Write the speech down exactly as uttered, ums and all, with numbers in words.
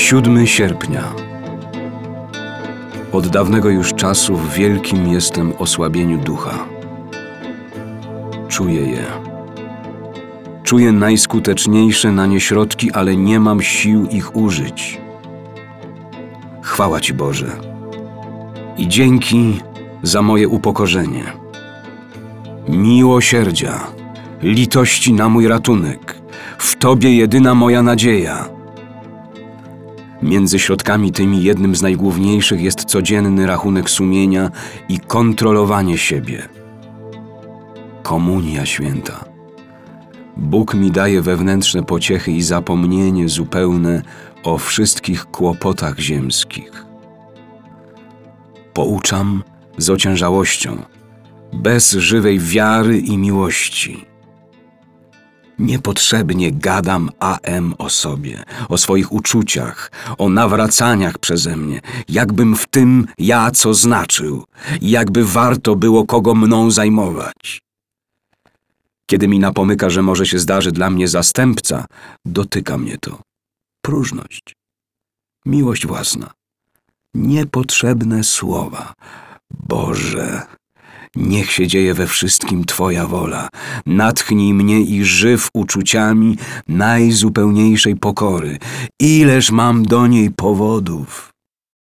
siódmego sierpnia. Od dawnego już czasu w wielkim jestem osłabieniu ducha. Czuję je. Czuję najskuteczniejsze na nie środki, ale nie mam sił ich użyć. Chwała Ci, Boże, i dzięki za moje upokorzenie. Miłosierdzia, litości na mój ratunek, w Tobie jedyna moja nadzieja. Między środkami tymi jednym z najgłówniejszych jest codzienny rachunek sumienia i kontrolowanie siebie. Komunia święta. Bóg mi daje wewnętrzne pociechy i zapomnienie zupełne o wszystkich kłopotach ziemskich. Pouczam z ociężałością, bez żywej wiary i miłości. Niepotrzebnie gadam am o sobie, o swoich uczuciach, o nawracaniach przeze mnie, jakbym w tym ja co znaczył, jakby warto było kogo mną zajmować. Kiedy mi napomyka, że może się zdarzy dla mnie zastępca, dotyka mnie to. Próżność, miłość własna, niepotrzebne słowa. Boże, niech się dzieje we wszystkim Twoja wola. Natchnij mnie i żyw uczuciami najzupełniejszej pokory. Ileż mam do niej powodów.